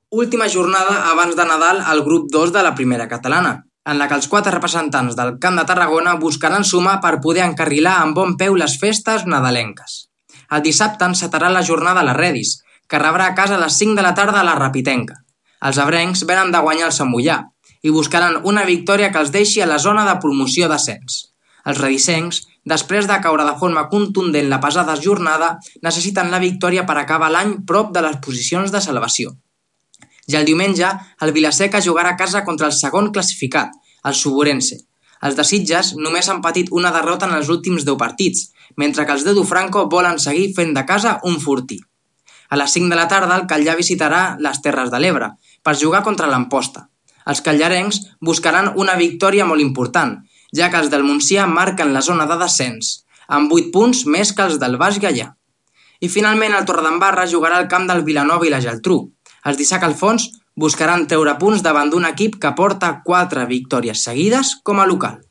Última jornada abans de Nadal al grup 2 de la primera catalana, en la que els 4 representants del Camp de Tarragona buscaran sumar per poder encarrilar amb bon peu les festes nadalenques. El dissabte encetarà la jornada a la Redis, que rebrà a casa a les 5 de la tarda a la Rapitenca. Els ebrencs venen de guanyar el Sant Mollà i buscaran una victòria que els deixi a la zona de promoció d'ascens. Els redisencs, després de caure de forma contundent la pesada jornada, necessiten la victòria per acabar l'any prop de les posicions de salvació. I el diumenge, el Vilaseca jugarà a casa contra el segon classificat, el Suburense. Els de Sitges només han patit una derrota en els últims 10 partits, mentre que els de Dufranco volen seguir fent de casa un fortí. A les 5 de la tarda, el Catllà visitarà les Terres de l'Ebre per jugar contra l'Amposta. Els catllarencs buscaran una victòria molt important, ja que els del Montsià marquen la zona de descens, amb 8 punts més que els del Baix Gaià. I finalment el Torredembarra jugarà al camp del Vilanova i la Geltrú. Els d'Isaac Alfons buscaran treure punts davant d'un equip que porta 4 victòries seguides com a local.